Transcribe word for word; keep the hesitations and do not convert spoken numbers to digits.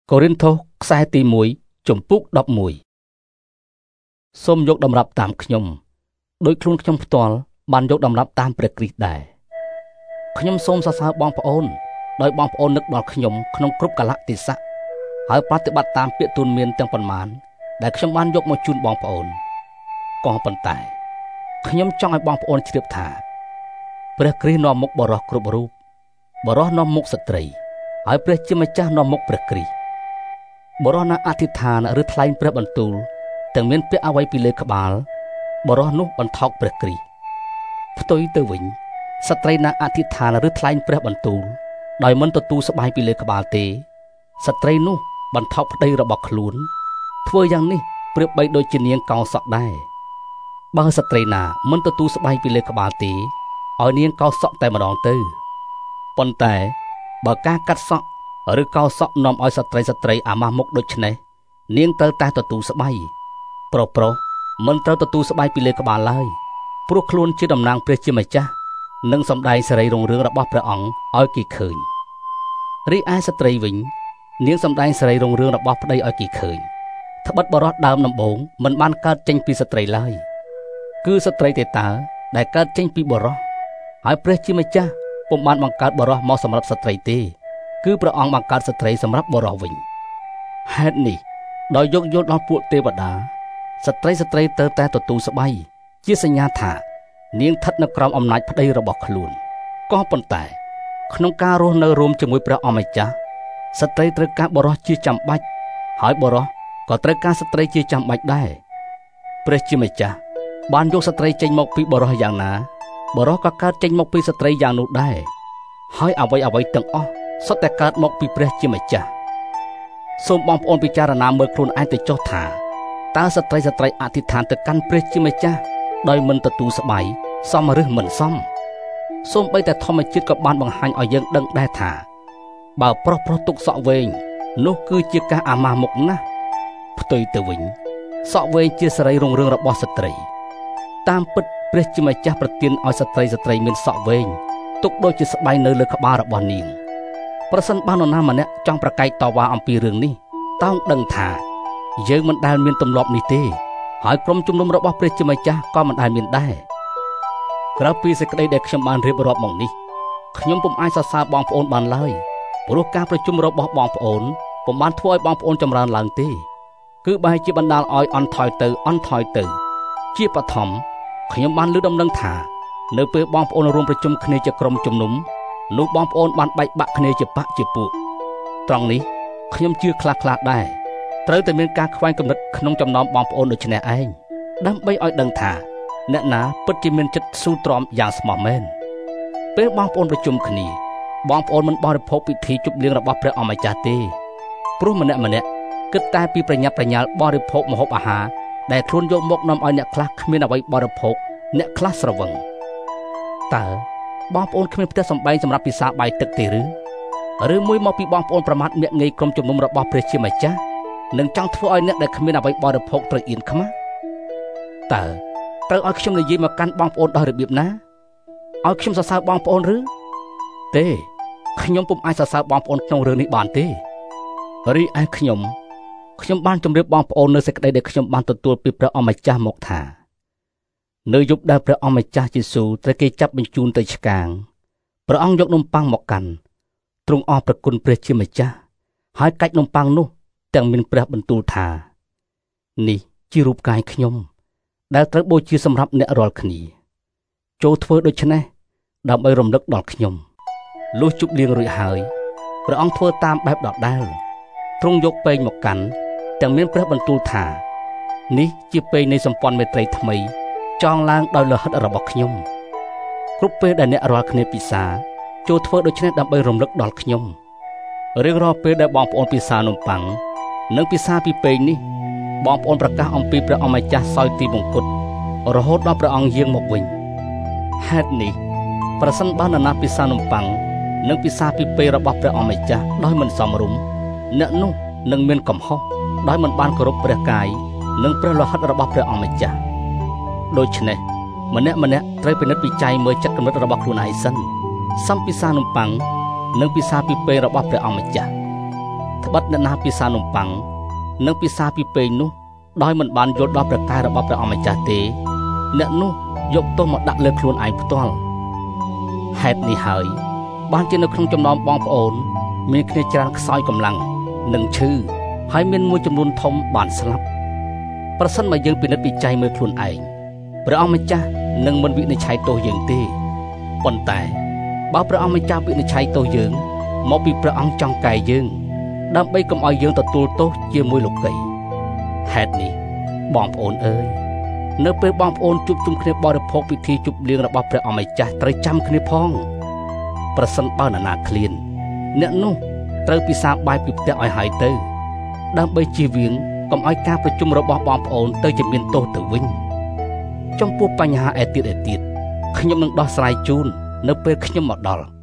កូរិនថូសខ្សែទីមួយជំពូកដប់មួយសូមយកតម្រាប់តាមខ្ញុំដោយខ្លួនខ្ញុំផ្ទាល់បានយកតម្រាប់តាមព្រះគ្រីស្ទដែរខ្ញុំសូមសរសើរបងប្អូនដោយបងប្អូននឹកដល់ខ្ញុំក្នុងគ្រប់កាលៈទេសៈហើយប្រតិបត្តិតាមពាក្យទូន្មានទាំងប៉ុន្មានដែលខ្ញុំបានយកមកជូនបងប្អូនក៏ប៉ុន្តែខ្ញុំចង់ឲ្យបងប្អូនជ្រាបថាព្រះគ្រីស្ទនាំមុខបរិសុទ្ធគ្រប់រូបបរិសុទ្ធនាំមុខស្ត្រីហើយព្រះជាម្ចាស់នាំមុខព្រះគ្រីស្ទបរិសុទ្ធណាអធិដ្ឋានឬថ្លែងព្រះបន្ទូលទាំងមានពាក្យអ្វីពីលើក្បាលបរិសុទ្ធនោះបន្ថោកព្រះគ្រីស្ទផ្ទុយទៅវិញស្ត្រីណាអធិដ្ឋានឬថ្លែងព្រះបន្ទូលដោយមិនទទួលស្បែកពីលើក្បាលទេស្ត្រីនោះបន្ថោកប្តីរបស់ខ្លួនធ្វើយ៉ាងនេះប្រៀបបីដូចជានាងកោសក់ដែរបើស្ត្រីណាមិនទទួលស្បែកពីលើក្បាលទេឲ្យនាងកោសក់តែម្ដងទៅប៉ុន្តែបើការកាត់សក់ឬកោសក់នាំឲ្យស្ត្រីស្ត្រីអាម៉ាស់មុខដូច្នេះនាងត្រូវតែទទួលស្បែកប្រុសប្រុសមិនត្រូវទទួលស្បែកពីលើក្បាលឡើយព្រោះខ្លួនជាតំណាងព្រះជាម្ចាស់និងសម្ដែងសេរីរុងរឿងរបស់ព្រះអង្គឲ្យគេឃើញរីឯស្ត្រីវិញនាងសម្ដែងសេរីរុងរឿងរបស់ប្តីឲ្យគេឃើញត្បិតបរិសុទ្ធដើមដំបូងមិនបានកើតចេញពីស្ត្រីឡើយគឺស្ត្រីទេតើដែលកើតចេញពីបរិសុទ្ធហើយព្រះជាម្ចាស់ពុំបានបង្កើតបរិសុទ្ធមកសម្រាប់ស្ត្រីទេគឺព្រះអង្គបង្កើតស្ត្រីសម្រាប់បរិសុទ្ធវិញហេតុនេះដោយយកយល់ដល់ពួកទេវតាស្ត្រីស្ត្រីត្រូវតែទទួលស្បៃជាសញ្ញាថានាងស្ថិតនៅក្រោមអំណាចប្តីរបស់ខ្លួនក៏ប៉ុន្តែក្នុងការរស់នៅរួមជាមួយព្រះអម្ចាស់ស្ត្រីត្រូវការបរិសុទ្ធជាចាំបាច់ហើយបរិសុទ្ធក៏ត្រូវការស្ត្រីជាចាំបាច់ដែរព្រះជាម្ចាស់បានយកស្ត្រីចេញមកពីបរិសុទ្ធយ៉ាងណាបរិសុទ្ធក៏កើតចេញមកពីស្ត្រីយ៉ាងនោះដែរហើយអ្វីអ្វីទាំងអស់សុទ្ធតែកើតមកពីព្រះជាម្ចាស់សូមបងប្អូនពិចារណាមើលខ្លួនឯងទៅចុះថាតើស្ត្រីស្ត្រីអធិដ្ឋានទៅកាន់ព្រះជាម្ចាស់ដោយមិនទទួលស្បៃសមឬមិនសមសូម្បីតែធម្មជាតិក៏បានបង្ហាញឲ្យយើងដឹងដែរថាបើប្រុសប្រុសទុកសក់វែងនោះគឺជាការអាម៉ាស់មុខណាស់ផ្ទុយទៅវិញសក់វែងជាសេរីរុងរឿងរបស់ស្ត្រីតាមពិតព្រះជាម្ចាស់ប្រទានឲ្យស្ត្រីស្ត្រីមានសក់វែងទុកដូចជាស្បៃនៅលើក្បាលរបស់នាងប្រសិនបើនរណាម្នាក់ចង់ប្រកែកតវ៉ាអំពីរឿងនេះតោងដឹងថាយើងមិនដែលមានទម្លាប់នេះទេហើយក្រុមជំនុំរបស់ព្រះជាម្ចាស់ក៏មិនដែលមានដែរក្រៅពីសេចក្តីដែលខ្ញុំបានរៀបរាប់មកនេះខ្ញុំពុំអាចសរសើរបងប្អូនបានឡើយព្រោះការប្រជុំរបស់បងប្អូនពុំបានធ្វើឲ្យបងប្អូនចម្រើនឡើងទេគឺបែរជាបណ្ដាលឲ្យអន់ថយទៅអន់ថយទៅជាបឋមខ្ញុំបានលើកដំណឹងថានៅពេលបងប្អូនរួមប្រជុំគ្នាជាក្រុមជំនុំនោះបងប្អូនបានបែកបាក់គ្នាជាបកជាពួកត្រង់នេះខ្ញុំជឿខ្លះៗដែរត្រូវតែមានការខ្វែងគំនិតក្នុងចំណោមបងប្អូនដូចនេះឯងដើម្បីឲ្យដឹងថាអ្នកណាពិតជាមានចិត្តស៊ូទ្រាំយ៉ាងស្មោះមែនពេលបងប្អូនប្រជុំគ្នាបងប្អូនមិនបរិភោគពិធីជប់លៀងរបស់ព្រះអម្ចាស់ទេព្រោះម្នាក់ម្នាក់គិតតែពីប្រញាប់ប្រញាល់បរិភោគម្ហូបអាហារដែលខ្លួនយកមកនាំឲ្យអ្នកខ្លះគ្មានអ្វីបរិភោគអ្នកខ្លះស្រវឹងតើបងប្អូនគ្មានផ្ទះសម្បែងសម្រាប់ពិសាបាយទឹកទេឬឬមួយមកពីបងប្អូនប្រមាថមាក់ងាយក្រុមជំនុំរបស់ព្រះជាម្ចាស់នឹងចង់ធ្វើឲ្យអ្នកដែលគ្មានអ្វីបរិភោគត្រូវអៀនខ្មាស់តើត្រូវឲ្យខ្ញុំនិយាយមកកាន់បងប្អូនដោយរបៀបណាឲ្យខ្ញុំសរសើរបងប្អូនឬទេខ្ញុំពុំអាចសរសើរបងប្អូនក្នុងរឿងនេះបានទេរីឯខ្ញុំខ្ញុំបានជម្រាបបងប្អូននៅសេចក្តីដែលខ្ញុំបានទទួលពីព្រះអម្ចាស់មកថានៅយប់ដែលព្រះអម្ចាស់យេស៊ូវត្រូវគេចាប់បញ្ជូនទៅឆ្កាងព្រះអង្គយកនំប៉័ងមកកាន់ទ្រង់អរព្រគុណព្រះជាម្ចាស់ហើយកាច់នំប៉័ងនោះទាំងមានព្រះបន្ទូលថានេះជារូបកាយខ្ញុំដែលត្រូវបូជាសម្រាប់អ្នករាល់គ្នាចូលធ្វើដូច្នេះដើម្បីរំលឹកដល់ខ្ញុំលុះជប់លៀងរួចហើយព្រះអង្គធ្វើតាមបែបដដែលទ្រង់យកពែងមកកាន់ទាំងមានព្រះបន្ទូលថានេះជាពែងនៃសម្ព័ន្ធមេត្រីថ្មីចងឡើងដោយលោហិតរបស់ខ្ញុំគ្រប់ពេលដែលអ្នករាល់គ្នាពិសាចូលធ្វើដូច្នេះដើម្បីរំលឹកដល់ខ្ញុំរៀងរាល់ពេលដែលបងប្អូនពិសានំប៉័ងនិងពិសាពីពែងនេះបងប្អូនប្រកាសអំពីព្រះអម្ចាស់សោយទីបង្គត់រហូតដល់ព្រះអង្គយាងមកវិញហេតុនេះប្រសិនបើនរណាពិសានំប៉័ងនិងពិសាពីពេលរបស់ព្រះអម្ចាស់ដោយមិនសមរម្យអ្នកនោះនឹងមានកំហុសដោយមិនបានគោរពព្រះកាយនិងព្រះលោហិតរបស់ព្រះអម្ចាស់ដូច្នេះម្នាក់ម្នាក់ត្រូវពិនិត្យវិจัยមើលចិត្តគំនិតរបស់ខ្លួនឯងសិនសំពិសានំប៉័ងនិងពិសាពីពេលរបស់ព្រះអម្ចាស់ត្បិតអ្នកណាពិសានំប៉័ងនិងពិសាពីពេងនោះដោយមិនបានយល់ដល់ប្រការរបស់ព្រះអង្គម្ចាស់ទេអ្នកនោះយកទោសមកដាក់លើខ្លួនឯងផ្ទាល់ហេតុនេះហើយបានជានៅក្នុងចំណោមបងប្អូនមានគ្នាច្រើនខ្សោយកម្លាំងនិងឈឺហើយមានមួយចំនួនធំបានស្លាប់ប្រសិនបើយើងពិនិត្យពិច័យមើលខ្លួនឯងព្រះអង្គម្ចាស់នឹងមិនវិនិច្ឆ័យទោសយើងទេប៉ុន្តែបើព្រះអង្គម្ចាស់វិនិច្ឆ័យទោសយើងមកពីព្រះអង្គចង់កែយើងដើម្បីកុំឲ្យយើងទទួលទោសជាមួយលោកីហេតុនេះបងប្អូនអើយនៅពេលបងប្អូនជួបជុំគ្នាបរិភោគពិធីជប់លៀងរបស់ព្រះអង្គម្ចាស់ត្រូវចាំគ្នាផងប្រសិនបើនរណាឃ្លានអ្នកនោះត្រូវពិសាបាយពីផ្ទះឲ្យហើយទៅដើម្បីជៀសវាងកុំឲ្យការប្រជុំរបស់បងប្អូនទៅជាមានទោសទៅវិញចំពោះបញ្ហាឯទៀតឯទៀតខ្ញុំនឹងដោះស្រាយជូននៅពេលខ្ញុំមកដល់